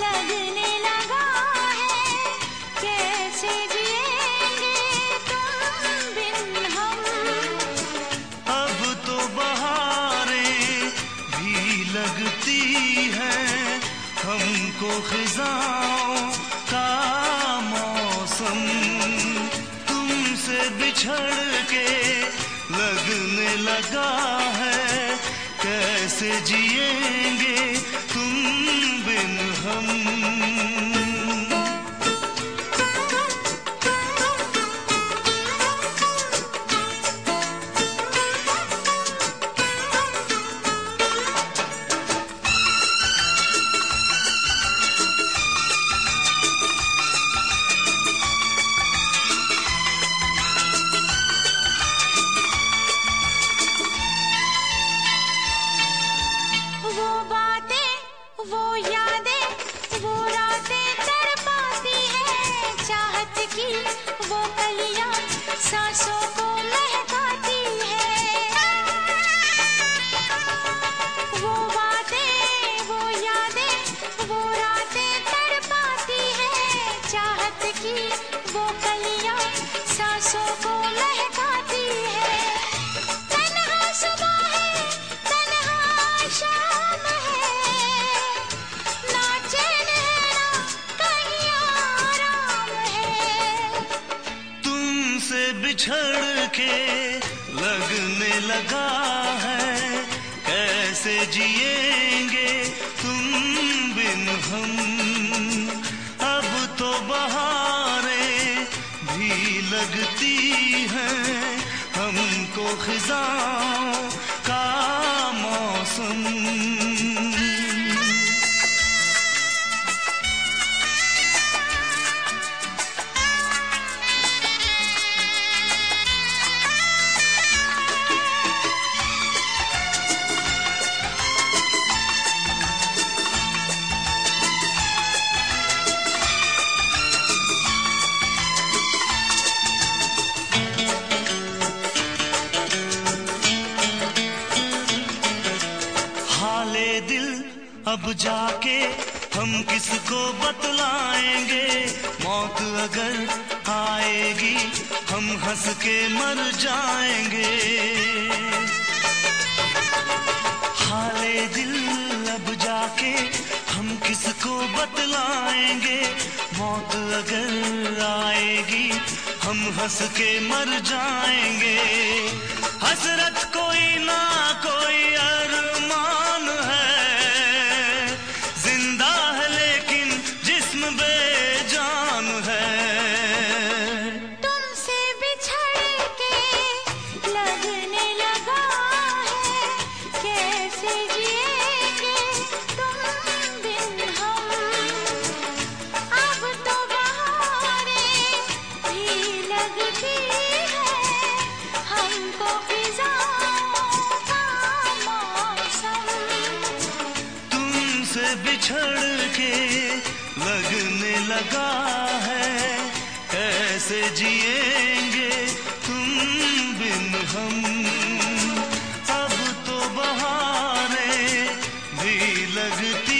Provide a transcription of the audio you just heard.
लगने लगा है, कैसे जिएंगे तुम बिन हम। अब तो बहारें भी लगती हैं, हमको खिजाओं का मौसम। तुमसे बिछड़ के लगने लगा है, कैसे जिएंगे तुम बिन हम। वो बातें, वो यादें, वो रातें तड़पाती हैं, चाहत की वो कलियां सांसों को महकाती हैं। वो बातें, वो यादें, वो रातें तड़पाती हैं, चाहत की वो कलियां सांसों को महकाती हैं। तन्हा सुबह है, तन्हा शाम है, ना चैन है ना कहीं आराम है। तुमसे बिछड़ के लगने लगा है, कैसे जिएंगे तुम बिन हम। अब तो बहारें भी लगती हैं, हमको खिजाओं का मौसम। हाले दिल अब जाके हम किसको बतलाएंगे, मौत अगर आएगी हम हंस के मर जाएंगे। हाले दिल अब जाके हम किसको बतलाएंगे, मौत अगर आएगी हम हंस के मर जाएंगे। हसरत कोई ना कोई अरमान है, जिंदा है लेकिन जिस्म बेजान है। तुमसे बिछड़ के लगने लगा है, कैसे जिएंगे तुम बिन हम। अब तो बहारें भी लगती है, हमको खिजाओं का मौसम। तुमसे बिछड़ के लगने लगा है, कैसे जिएंगे तुम बिन हम। अब तो बहारें भी लगती